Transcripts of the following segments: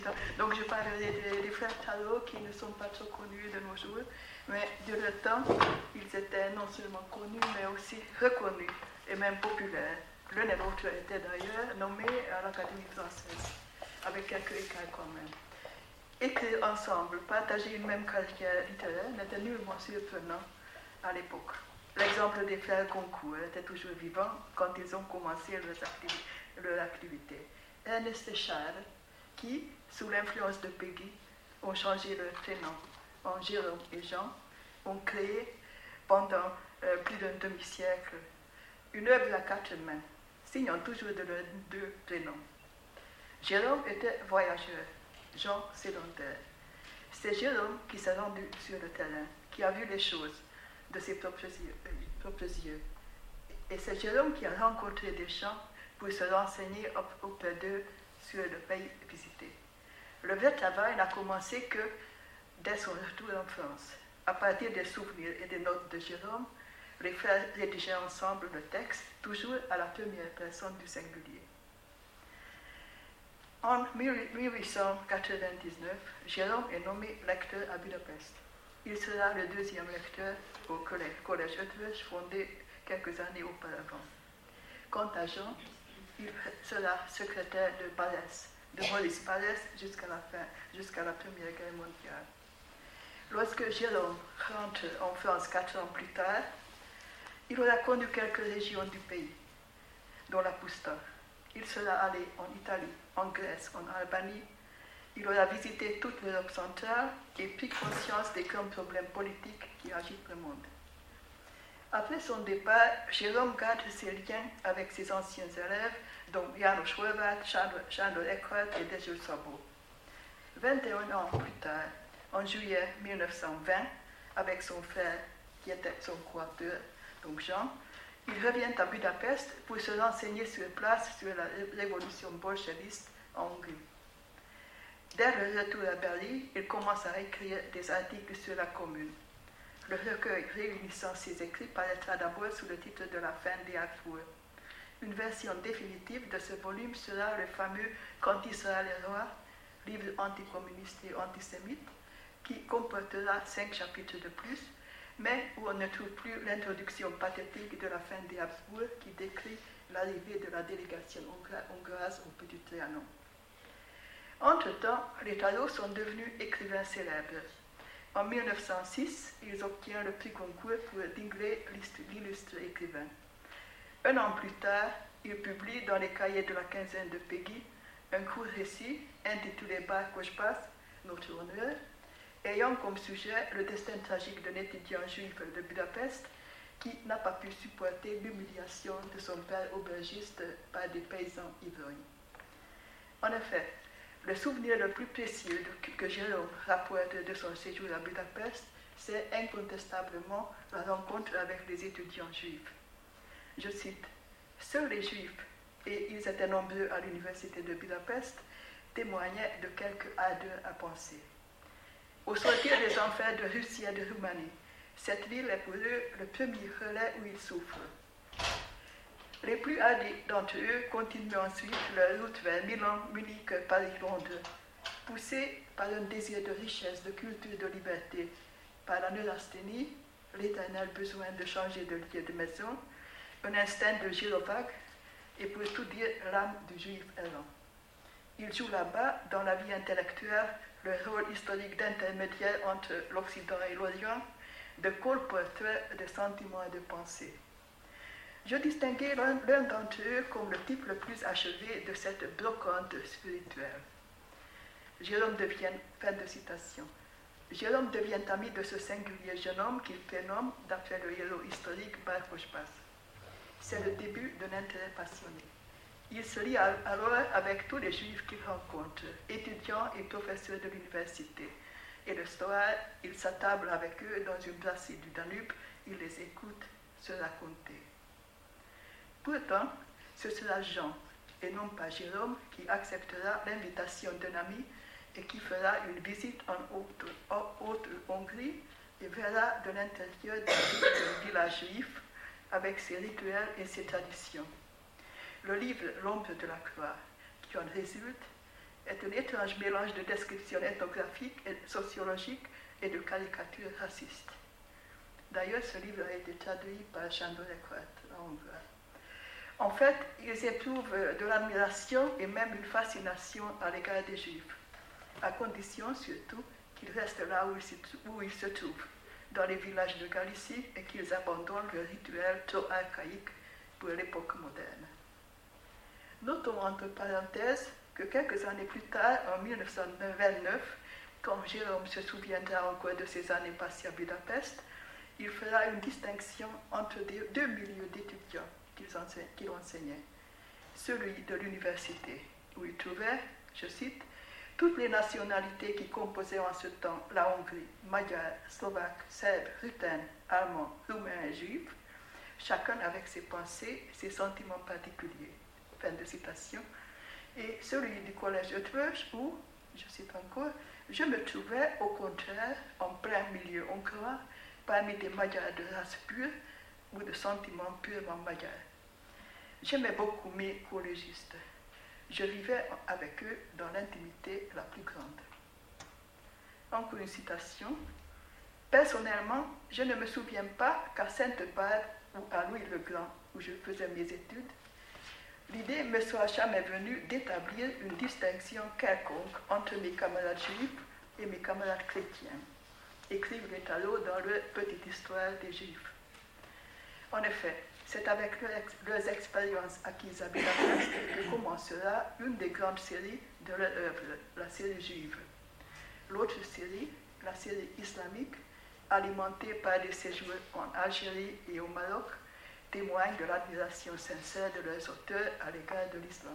Donc je parlerai des frères Talot qui ne sont pas trop connus de nos jours, mais de leur temps, ils étaient non seulement connus, mais aussi reconnus et même populaires. L'un et l'autre étaient d'ailleurs nommés à l'Académie française, avec quelques écarts quand même. Écrire ensemble, partager une même carrière littéraire n'était nullement surprenant à l'époque. L'exemple des frères Goncourt était toujours vivant quand ils ont commencé leur activité. Ernest et Charles, qui, sous l'influence de Peggy, ont changé leur prénom en Jérôme et Jean, ont créé pendant plus d'un demi-siècle une œuvre à quatre mains, signant toujours de leurs deux prénoms. Jérôme était voyageur, Jean sédentaire. C'est Jérôme qui s'est rendu sur le terrain, qui a vu les choses de ses propres yeux. Et c'est Jérôme qui a rencontré des gens pour se renseigner auprès d'eux sur le pays visité. Le vrai travail n'a commencé que dès son retour en France. À partir des souvenirs et des notes de Jérôme, les frères rédigeaient ensemble le texte, toujours à la première personne du singulier. En 1899, Jérôme est nommé lecteur à Budapest. Il sera le deuxième lecteur au collège Eötvös, fondé quelques années auparavant. Quant à Jean, il sera secrétaire de Palès, de Maurice Palès jusqu'à la Première Guerre mondiale. Lorsque Jérôme rentre en France 4 ans plus tard, il aura connu quelques régions du pays, dont la Pusta. Il sera allé en Italie, en Grèce, en Albanie. Il aura visité toute l'Europe centrale et pris conscience des grands problèmes politiques qui agitent le monde. Après son départ, Jérôme garde ses liens avec ses anciens élèves, dont János Horváth, Sándor Eckhardt et Dezső Szabó. 21 ans plus tard, en juillet 1920, avec son frère, qui était son coauteur, donc Jean, il revient à Budapest pour se renseigner sur place sur la révolution bolchéviste en Hongrie. Dès le retour à Berlin, il commence à écrire des articles sur la Commune. Le recueil réunissant ses écrits paraîtra d'abord sous le titre de La fin des Habsbourg. Une version définitive de ce volume sera le fameux Quand Israël est roi, livre anticommuniste et antisémite, qui comportera 5 chapitres de plus, mais où on ne trouve plus l'introduction pathétique de La fin des Habsbourg qui décrit l'arrivée de la délégation hongroise au Petit Trianon. Entre-temps, les Talot sont devenus écrivains célèbres. En 1906, ils obtiennent le prix Goncourt pour Dingley, l'illustre écrivain. Un an plus tard, ils publient dans les cahiers de la quinzaine de Peggy un court récit intitulé Bar Kochbas, notre honneur, ayant comme sujet le destin tragique d'un étudiant juif de Budapest qui n'a pas pu supporter l'humiliation de son père aubergiste par des paysans ivrognes. En effet, le souvenir le plus précieux que Jérôme rapporte de son séjour à Budapest, c'est incontestablement la rencontre avec les étudiants juifs. Je cite, « Seuls les juifs, et ils étaient nombreux à l'université de Budapest, témoignaient de quelque ardeur à penser. Au sortir des enfers de Russie et de Roumanie, cette ville est pour eux le premier relais où ils souffrent. Les plus hardis d'entre eux continuent ensuite leur route vers Milan, Munich, Paris, Londres, poussés par un désir de richesse, de culture, de liberté, par la neurasthénie, l'éternel besoin de changer de lieu de maison, un instinct de gyrovague et pour tout dire l'âme du juif errant. Ils jouent là-bas, dans la vie intellectuelle, le rôle historique d'intermédiaire entre l'Occident et l'Orient, de colporteur de sentiments et de pensées. Je distinguais l'un d'entre eux comme le type le plus achevé de cette brocante spirituelle. Fin de citation. Jérôme devient ami de ce singulier jeune homme qu'il prénomme, d'après le héros historique, Bar Kochbas. C'est le début d'un intérêt passionné. Il se lie alors avec tous les juifs qu'il rencontre, étudiants et professeurs de l'université. Et le soir, il s'attable avec eux dans une brasserie du Danube, il les écoute se raconter. Pourtant, ce sera Jean, et non pas Jérôme, qui acceptera l'invitation d'un ami et qui fera une visite en Haute-Hongrie et verra de l'intérieur d'un village juif avec ses rituels et ses traditions. Le livre L'ombre de la croix, qui en résulte, est un étrange mélange de descriptions ethnographiques et sociologiques et de caricatures racistes. D'ailleurs, ce livre a été traduit par Sándor Eckert en hongrois. En fait, ils éprouvent de l'admiration et même une fascination à l'égard des Juifs, à condition surtout qu'ils restent là où ils se trouvent, dans les villages de Galicie, et qu'ils abandonnent le rituel trop archaïque pour l'époque moderne. Notons entre parenthèses que quelques années plus tard, en 1929, quand Jérôme se souviendra encore de ses années passées à Budapest, il fera une distinction entre deux milieux d'étudiants qu'il enseignait. Celui de l'université, où il trouvait, je cite, toutes les nationalités qui composaient en ce temps la Hongrie, magyars, slovaques, serbes, ruthènes, allemands, roumains et juifs, chacun avec ses pensées, ses sentiments particuliers. Fin de citation. Et celui du collège Eötvös où, je cite encore, je me trouvais au contraire en plein milieu hongrois, parmi des magyars de race pure ou de sentiments purement magyars. J'aimais beaucoup mes collégistes. Je vivais avec eux dans l'intimité la plus grande. Encore une citation. Personnellement, je ne me souviens pas qu'à Sainte-Barbe ou à Louis-le-Grand, où je faisais mes études, l'idée me soit jamais venue d'établir une distinction quelconque entre mes camarades juifs et mes camarades chrétiens, écrivent les Talot dans leur Petite Histoire des Juifs. En effet, c'est avec leurs expériences acquises à Budapest que commencera une des grandes séries de leur œuvre, la série juive. L'autre série, la série islamique, alimentée par des séjours en Algérie et au Maroc, témoigne de l'admiration sincère de leurs auteurs à l'égard de l'islam.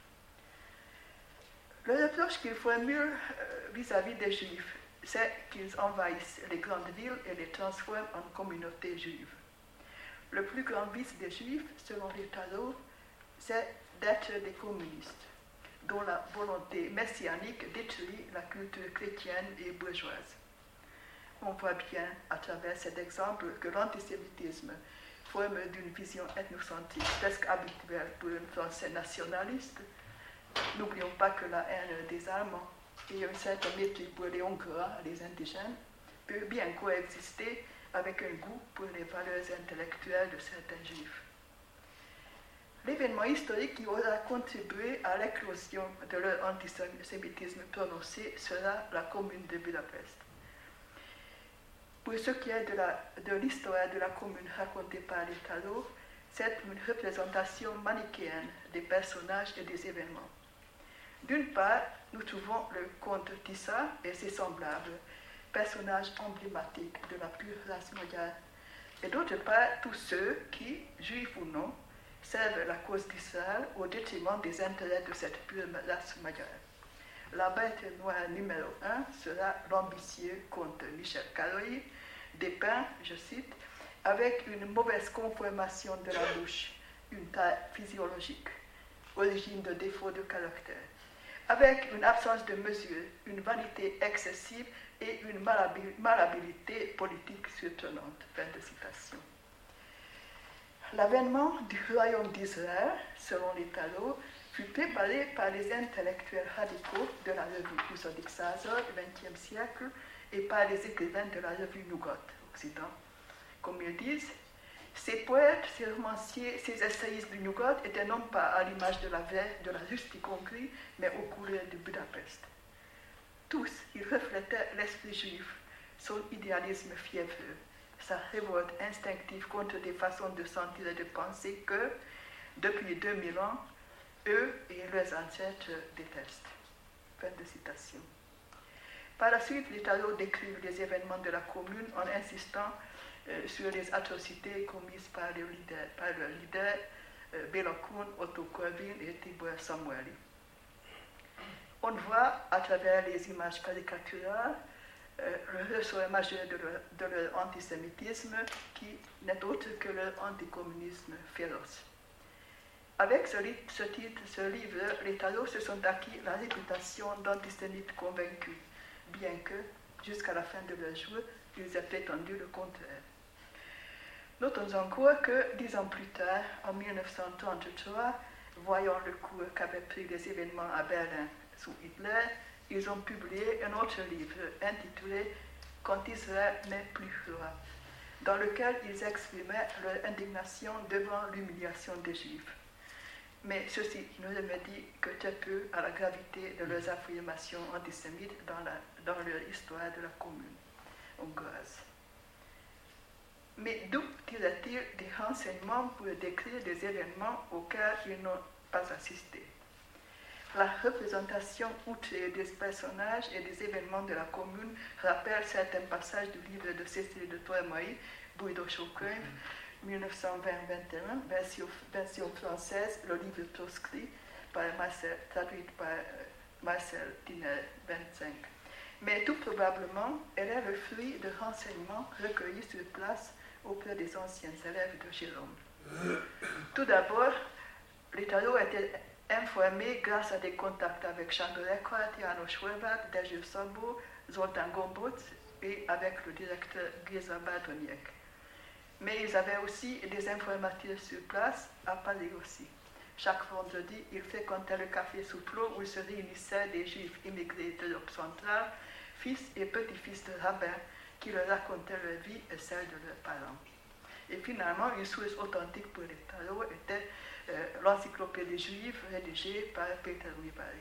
Le reproche qu'ils formulent vis-à-vis des Juifs, c'est qu'ils envahissent les grandes villes et les transforment en communautés juives. Le plus grand vice des Juifs, selon les Talot, c'est d'être des communistes, dont la volonté messianique détruit la culture chrétienne et bourgeoise. On voit bien à travers cet exemple que l'antisémitisme, forme d'une vision ethnocentrique presque habituelle pour un Français nationaliste, n'oublions pas que la haine des Allemands et un certain mépris pour les Hongrois, les indigènes, peut bien coexister avec un goût pour les valeurs intellectuelles de certains Juifs. L'événement historique qui aura contribué à l'éclosion de leur antisémitisme prononcé sera la Commune de Budapest. Pour ce qui est de l'histoire de la Commune racontée par les Talot, c'est une représentation manichéenne des personnages et des événements. D'une part, nous trouvons le comte Tisza et ses semblables, personnages emblématiques de la pure race magyare, et d'autre part, tous ceux qui, juifs ou non, servent la cause d'Israël au détriment des intérêts de cette pure race magyare. La bête noire numéro 1 sera l'ambitieux comte Michel Kaloyi, dépeint, je cite, avec une mauvaise conformation de la bouche, une taille physiologique, origine de défaut de caractère, avec une absence de mesure, une vanité excessive et une malhabilité politique surprenante. Fin de citation. L'avènement du royaume d'Israël, selon les Talot, fut préparé par les intellectuels radicaux de la revue Huszondik század, XXe siècle, et par les écrivains de la revue Nyugat, Occident. Comme ils disent, ces poètes, ces romanciers, ces essayistes du Nyugat étaient non pas à l'image de la rustique Hongrie, mais aux couleurs de Budapest. Tous, ils reflétaient l'esprit juif, son idéalisme fiévreux, sa révolte instinctive contre des façons de sentir et de penser que, depuis 2000 ans, eux et leurs ancêtres détestent. Fin de citation. Par la suite, les Talot décrivent les événements de la Commune en insistant sur les atrocités commises par leurs leaders Béla Kun, Otto Corvin et Tibor Samueli. On voit à travers les images caricaturales le ressort majeur de leur antisémitisme qui n'est autre que leur anticommunisme féroce. Avec ce livre, les Talot se sont acquis la réputation d'antisémites convaincus, bien que, jusqu'à la fin de leur jour, ils aient prétendu le contraire. Notons encore que, 10 ans plus tard, en 1933, voyant le cours qu'avaient pris les événements à Berlin sous Hitler, ils ont publié un autre livre intitulé « Quand Israël n'est plus roi », dans lequel ils exprimaient leur indignation devant l'humiliation des Juifs. Mais ceci ne remédie que très peu à la gravité de leurs affirmations antisémites dans leur histoire de la commune hongroise. Mais d'où tire-t-il des renseignements pour décrire des événements auxquels ils n'ont pas assisté? La représentation outrée des personnages et des événements de la commune rappelle certains passages du livre de Cécile de Tormai, Bújdosókönyv, 1920-21, version française, le livre proscrit, traduit par Marcel Tiner, 25. Mais tout probablement, elle est le fruit de renseignements recueillis sur place auprès des anciens élèves de Jérôme. Tout d'abord, l'Italo était informé grâce à des contacts avec Sándor Eckhart, János Horváth, Dezső Szabó, Zoltán Gombóc et avec le directeur Géza Bátonyek. Mais ils avaient aussi des informateurs sur place, à Paris aussi. Chaque vendredi, ils fréquentaient le café Soufflot où se réunissaient des Juifs immigrés d'Europe centrale, fils et petits-fils de rabbins, qui leur racontaient leur vie et celle de leurs parents. Et finalement, une source authentique pour les tarots était l'encyclopédie juive rédigée par Peter Mibari.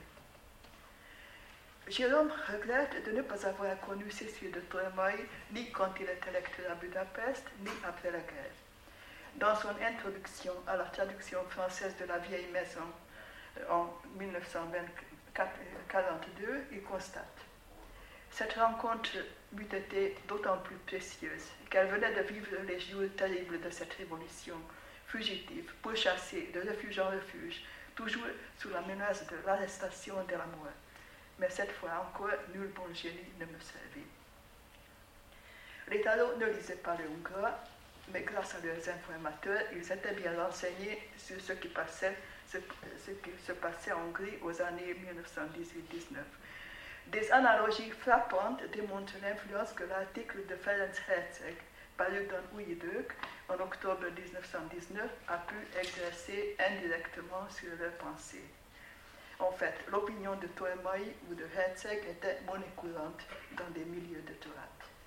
Jérôme regrette de ne pas avoir connu Cécile de Tormai ni quand il était lecteur à Budapest, ni après la guerre. Dans son introduction à la traduction française de La Vieille Maison en 1942, il constate: cette rencontre eût été d'autant plus précieuse qu'elle venait de vivre les jours terribles de cette révolution, fugitive, pourchassée de refuge en refuge, toujours sous la menace de l'arrestation et de la mort. Mais cette fois encore, nul bon génie ne me servit. Les tarots ne lisaient pas le hongrois, mais grâce à leurs informateurs, ils étaient bien renseignés sur ce qui se passait en Hongrie aux années 1918-19. Des analogies frappantes démontrent l'influence que l'article de Ferenc Herzeg, paru dans Új Idők en octobre 1919, a pu exercer indirectement sur leurs pensées. En fait, l'opinion de Tormai ou de Herzeg était monnaie courante dans des milieux de droite.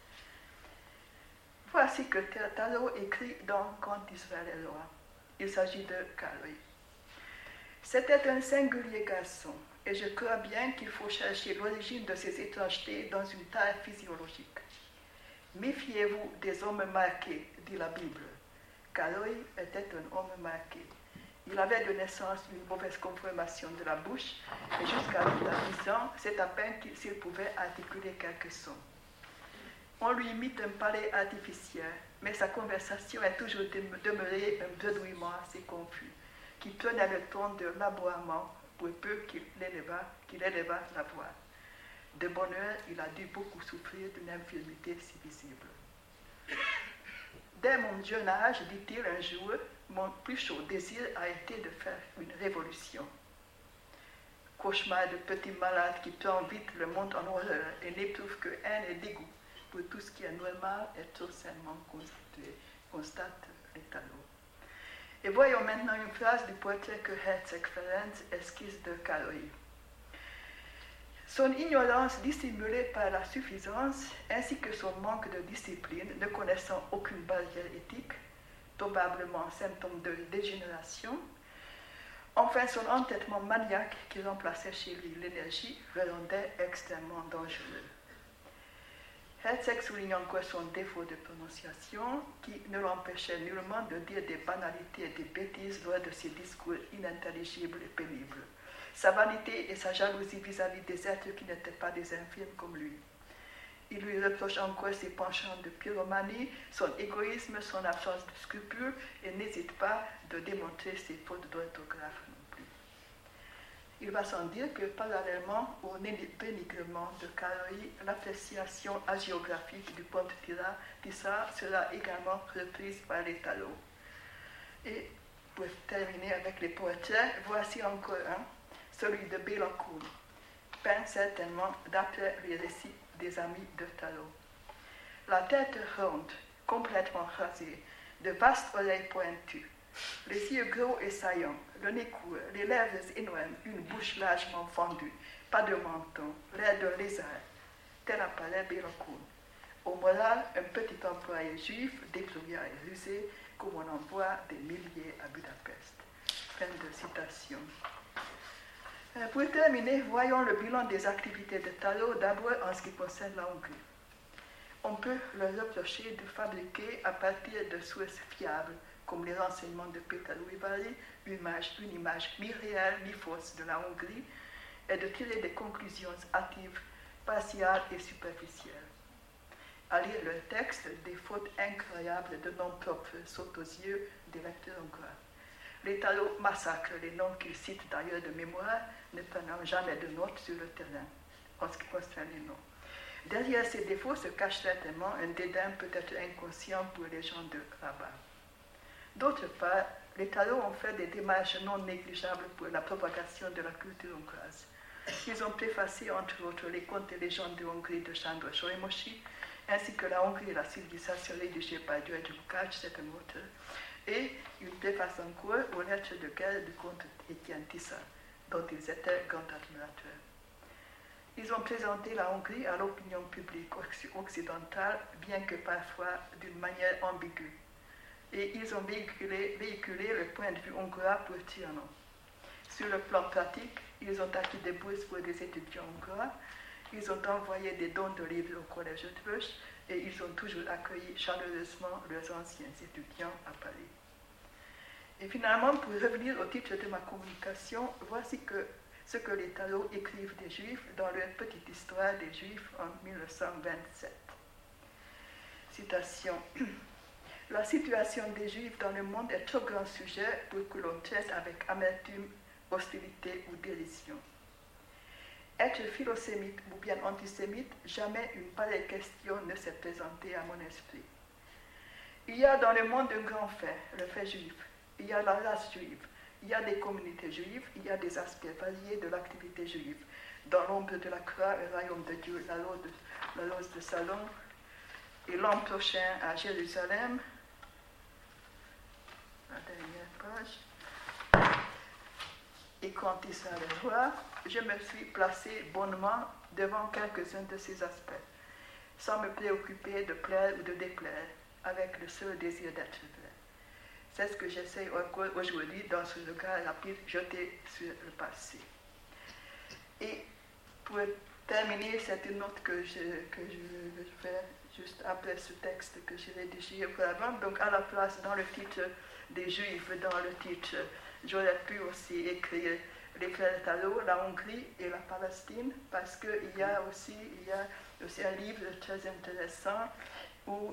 Voici que Tarot écrit dans Quand Israël est roi. Il s'agit de Kaloï. C'était un singulier garçon, et je crois bien qu'il faut chercher l'origine de ces étrangetés dans une taille physiologique. Méfiez-vous des hommes marqués, dit la Bible. Kaloï était un homme marqué. Il avait de naissance une mauvaise conformation de la bouche, et jusqu'à l'âge de 10 ans, c'est à peine s'il pouvait articuler quelques sons. On lui mit un palais artificiel, mais sa conversation est toujours demeurée un bredouillement assez confus, qui prenait le ton de l'aboiement pour peu qu'il éleva la voix. De bonne heure, il a dû beaucoup souffrir d'une infirmité si visible. Dès mon jeune âge, dit-il un jour, mon plus chaud désir a été de faire une révolution. Cauchemar de petit malade qui prend vite le monde en horreur et n'éprouve que haine et dégoût pour tout ce qui est normal et trop sainement constitué, constate les tarots. Et voyons maintenant une phrase du portrait que Herzeg Ferenc esquisse de Kaloï. Son ignorance dissimulée par la suffisance, ainsi que son manque de discipline, ne connaissant aucune barrière éthique, probablement symptôme de dégénération, enfin son entêtement maniaque qui remplaçait chez lui l'énergie, le rendait extrêmement dangereux. Herzeg souligne encore son défaut de prononciation qui ne l'empêchait nullement de dire des banalités et des bêtises lors de ses discours inintelligibles et pénibles. Sa vanité et sa jalousie vis-à-vis des êtres qui n'étaient pas des infirmes comme lui. Il lui reproche encore ses penchants de pyromanie, son égoïsme, son absence de scrupules et n'hésite pas de démontrer ses fautes d'orthographe non plus. Il va sans dire que parallèlement au dénigrement de Kaloï, l'appréciation hagiographique du pont Tissa sera également reprise par les tarots. Et pour terminer avec les portraits, voici encore un, celui de Bélancourt, peint certainement d'après les récits des amis de Tarot. La tête ronde, complètement rasée, de vastes oreilles pointues, les yeux gros et saillants, le nez court, les lèvres énormes, une bouche largement fendue, pas de menton, l'air d'un lézard, tel apparaît Bérocoun. Au moral, un petit employé juif, déploré et rusé, comme on en voit des milliers à Budapest. Fin de citation. Pour terminer, voyons le bilan des activités de Taló d'abord en ce qui concerne la Hongrie. On peut leur reprocher de fabriquer à partir de sources fiables, comme les renseignements de Peter Louis-Vallée, une image ni réelle ni fausse de la Hongrie, et de tirer des conclusions hâtives, partiales et superficielles. À lire leur texte, des fautes incroyables de noms propres sautent aux yeux des lecteurs hongrois. Les Taló massacrent les noms qu'ils citent d'ailleurs de mémoire, ne prenant jamais de notes sur le terrain, en ce qui concerne les noms. Derrière ces défauts se cache certainement un dédain peut-être inconscient pour les gens de là-bas. D'autre part, les Taló ont fait des démarches non négligeables pour la propagation de la culture hongroise. Ils ont préfacé, entre autres, les contes et légendes de Hongrie de Sándor Solymosi, ainsi que la Hongrie et la civilisation rédigée par György Lukács, c'est un auteur, et une préface en cours aux lettres de guerre du comte Étienne Tisza, dont ils étaient grands admirateurs. Ils ont présenté la Hongrie à l'opinion publique occidentale, bien que parfois d'une manière ambiguë. Et ils ont véhiculé le point de vue hongrois pour Trianon. Sur le plan pratique, ils ont acquis des bourses pour des étudiants hongrois, ils ont envoyé des dons de livres au collège Eötvös et ils ont toujours accueilli chaleureusement leurs anciens étudiants à Paris. Et finalement, pour revenir au titre de ma communication, voici ce que les Taló écrivent des Juifs dans leur petite histoire des Juifs en 1927. Citation. La situation des Juifs dans le monde est trop grand sujet pour que l'on traite avec amertume, hostilité ou dérision. Être philosémite ou bien antisémite, jamais une pareille question ne s'est présentée à mon esprit. Il y a dans le monde un grand fait, le fait juif. Il y a la race juive, il y a des communautés juives, il y a des aspects variés de l'activité juive. Dans l'ombre de la croix, le royaume de Dieu, la rose de Salon, et l'an prochain à Jérusalem, la dernière page, et quand il sera le roi, je me suis placé bonnement devant quelques-uns de ces aspects, sans me préoccuper de plaire ou de déplaire, avec le seul désir d'être vrai. C'est ce que j'essaie encore aujourd'hui dans ce regard rapide jeté sur le passé. Et pour terminer, c'est une note que je fais juste après ce texte que j'ai rédigé auparavant. Donc à la place, dans le titre des Juifs, dans le titre, j'aurais pu aussi écrire les frères Taló, la Hongrie et la Palestine, parce qu'il y a aussi un livre très intéressant où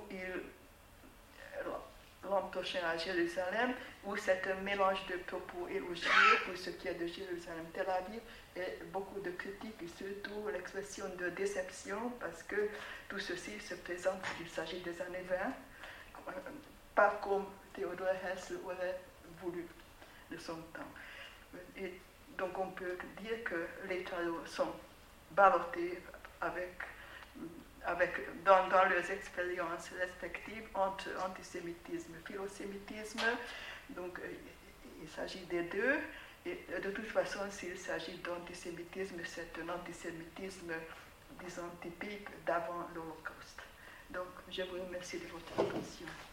l'an prochain à Jérusalem, où c'est un mélange de propos élogieux pour ce qui est de Jérusalem, Tel Aviv, et beaucoup de critiques, et surtout l'expression de déception, parce que tout ceci se présente, il s'agit des années 20, pas comme Théodore Herzl aurait voulu de son temps. Et donc on peut dire que les Taló sont ballottés dans leurs expériences respectives entre antisémitisme et philosémitisme. Donc il s'agit des deux. Et de toute façon, s'il s'agit d'antisémitisme, c'est un antisémitisme, disons, typique d'avant l'Holocauste. Donc je vous remercie de votre attention.